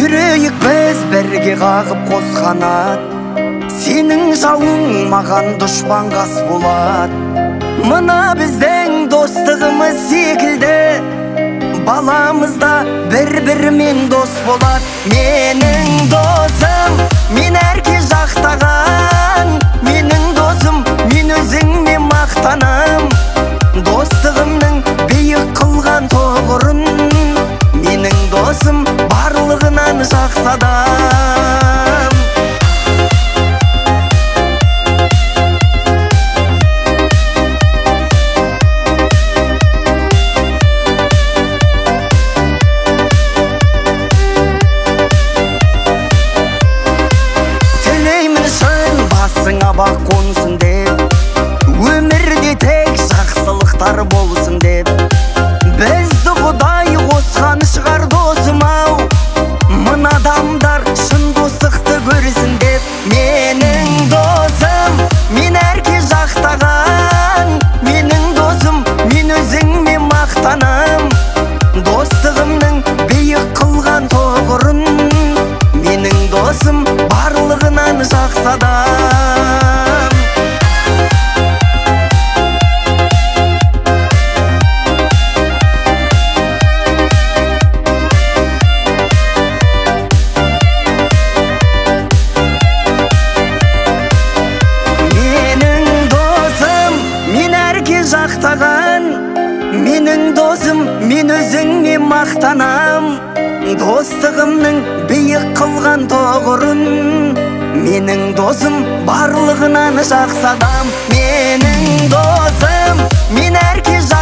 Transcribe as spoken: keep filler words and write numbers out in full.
жүрейік біз бірге қағып қос қанат, сенің жауың маған дұшпан қас болат. Мына біздің достығымыз секілді, баламызда бір-бірімен дос болат. Менің досым, мен әрке жақтаған, менің досым, мен өзіңме мақтанам. Достығымның биік қылған тоғырын, менің досым барлығынан жақсы адам. Бақ қонсын деп, өмірде тек жақсылықтар болсын деп, бізді Құдай қосқан шығар досым-ау, мына адамдар шын достықты көрсін деп. Менің досым, мен әрке жақтаған, менің досым, мен өзіңме мақтанам. Достығымның биік қылған тоғырын, менің досым барлығынан жақсы адам. Менің досым, мен өзіңме мақтанам. Достығымның биік қылған тоғырын, менің досым барлығынан жақсы адам. Менің досым, мен әрке